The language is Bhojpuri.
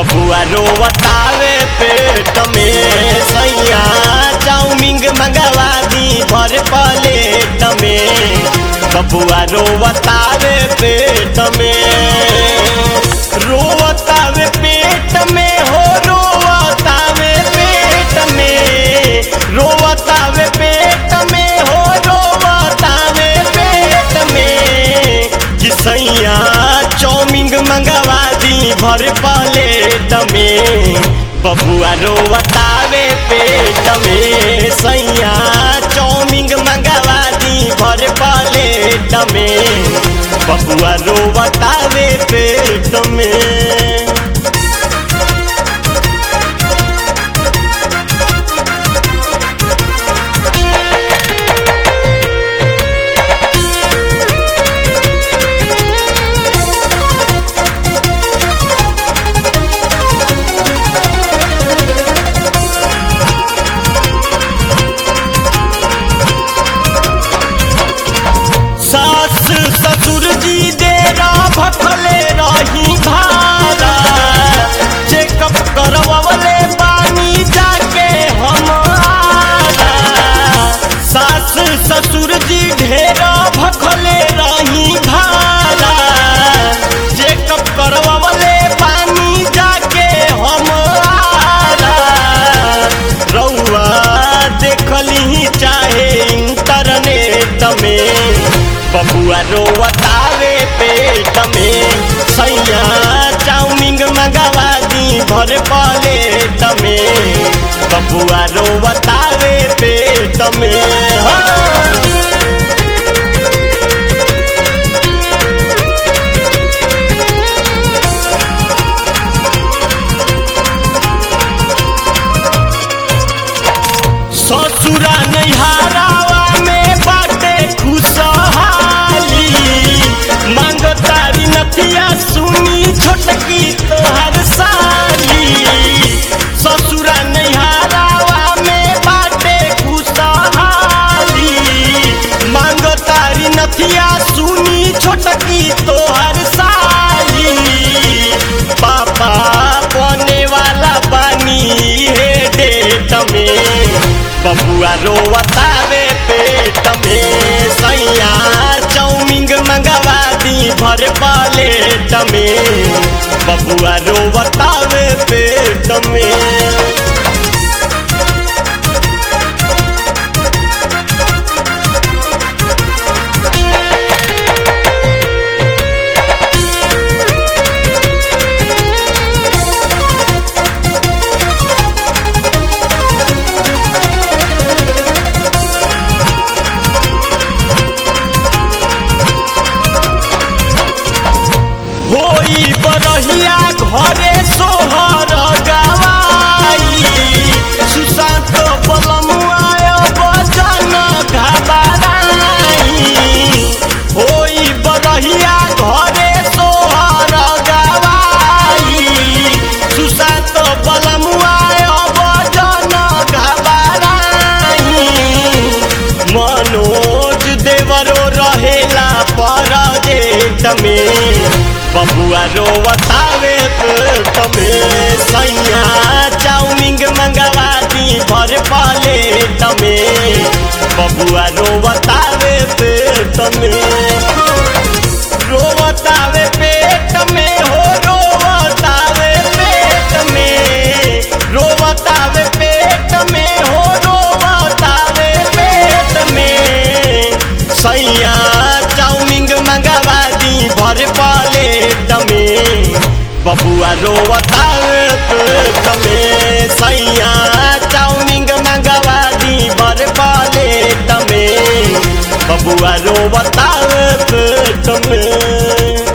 बबुआ रोवतावे पेट में सैया चाउमीन मंगवा दी भर प्लेट में बबुआ रोवतावे पेट में रोवतावे पेट में हो रोवतावे पेट में रोवतावे पेट में हो रोवतावे पेट में कि सैया चाउमीन मंगवा दी भर प्लेट में बबुआ रोवतावे पेट में सैया चाउमीन मंगवा दी भर प्लेट में बबुआ रोवतावे पेट में। सास ससुर जी डेरा भखले रही भारा चेकअप करवले पानी जाके हमारा सास ससुर जी ढेरा भखले रही भारा चेकअप करवले पानी जाके हमारा रउआ देखली चाहे इंटरनेट में बबुआ रोवतावे पेट में सैया चाउमीन मंगवा दी भर प्लेट में बबुआ रोवतावे पेट में। ससुरा नैहरावा में बाटे खुशहाली मांगतारी नथिया सुनी छोटकी तोहर साली ससुरा नैहरावा में बाटे खुशहाली मांगतारी नथिया सुनी छोटकी तोहर साली पापा बने वाला बानी हे डेट में बबुआ रोवतावे पेट में सैया चाउमीन मंगवा दी भर प्लेट में बबुआ रोवतावे पेट में। होई बरहिया घरे सोहर गवाई सुशांत बलमुआ बचन घबराई होई बरहिया घरे सोहर गवाई सुशांत बलमुआ बचन घबराई मनोज देवरो रहेला परदेश में बबुआ रोवतावे पेट में सैया चाउमीन मंगवा दी भर प्लेट में बबुआ रोवतावे पेट में रोवतावे पेट में हो रोवतावे पेट में रोवतावे पेट में हो रोवतावे पेट में सैया चाउमीन मंगवा दी भर प्लेट में बबुआ रोवतावे पेट में सैया चाउमीन मंगवा दी भर प्लेट में बबुआ रोवतावे पेट में।